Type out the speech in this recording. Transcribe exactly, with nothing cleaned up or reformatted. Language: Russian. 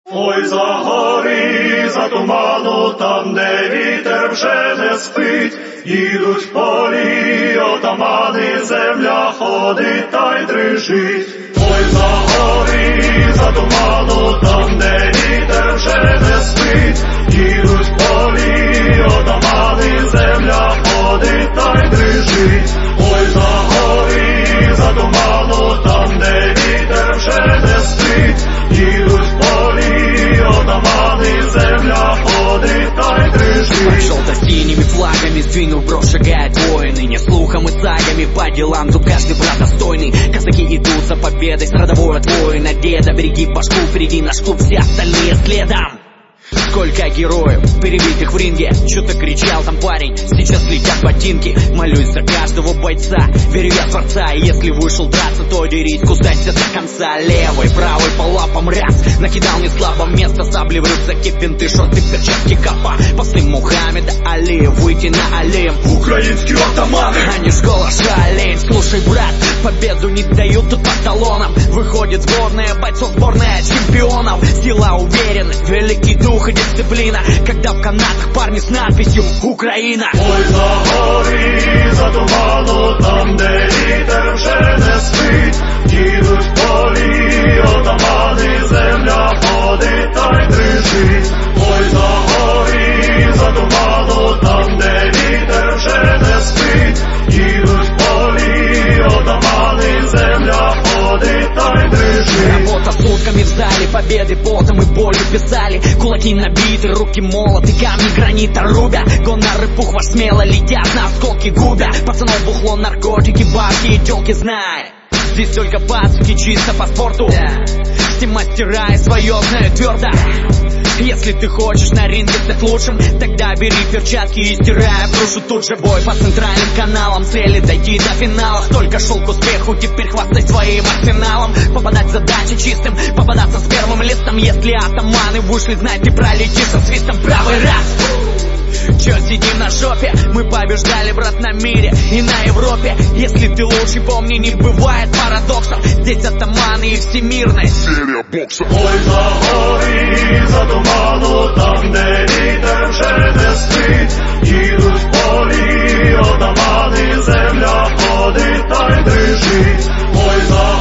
Ой, за гори, за туману, там, де вітер вже не спить, їдуть в полі отамани, земля ходить та й дрижить. Ой, за гори, за туману, там, де вітер вже не спить, їдуть в полі отамани, земля ходить та й дрижить. Ой, за гори, за туману, там, де вітер вже не спить, їдуть в полі отамани, земля ходить та й дрижить. Под желто-синими флагами сдвинув бровь шагает воины, не слухом и сагами по делам, тут каждый брат достойный. Казаки идут за победой с родовой от воина деда. Береги башку, впереди наш клуб, все остальные следом. Сколько героев, перебитых в ринге, что-то кричал там парень, сейчас летят ботинки. Молюсь за каждого бойца, верю я в Творца. И если вышел драться, то дерись, кусайся до конца. Левой, правой по лапам раз, накидал не слабо место, сабли в рюкзаке, бинты, шорты, перчатки, капа. После Мухаммеда Али, выйти на аллеем. Украинские атаманы, они школа шалень. Слушай, брат, победу не дают тут по талонам. Выходит сборная бойцов, сборная чемпионов. Сила, уверенность, великий дух и дисциплина, когда в канатах парни с надписью «Украина». Ой, за гори, за туману, там, де вітер вже не спить, їдуть в полі отамани, земля ходить та й дрижить. Ой, за гори, за туману, там, де вітер вже не спить, їдуть в полі отамани, земля ходить та й дрижить. Работа сутками в зале, победы потом и болью писали. Кулаки набиты, руки молоты, камни гранита рубя. Гоноры пухва смело летят, на осколки губя. Пацанов бухло, наркотики, бабки и тёлки, знай. Здесь только пацки, чисто по спорту. Все мастера и свое знают твердо. Если ты хочешь на ринге стать лучшим, тогда бери перчатки и стирай брушу. Тут же бой по центральным каналам, цели дойти до финала. Столько шел к успеху, теперь хвастай своим арсеналом. Попадать в задачи чистым, попадаться с первым листом. Если атаманы вышли, знай, ты пролетишь со свистом. Правый раз. Чё сидим на жопе? Мы побеждали, брат, на мире и на Европе. Если ты лучший, помни, не бывает парадоксов. Здесь атаманы и всемирная серия боксов. Ой, за гори, за туману, там, де вітер вже не спить, їдуть в полі отамани, земля ходить та й дрижить. Ой, за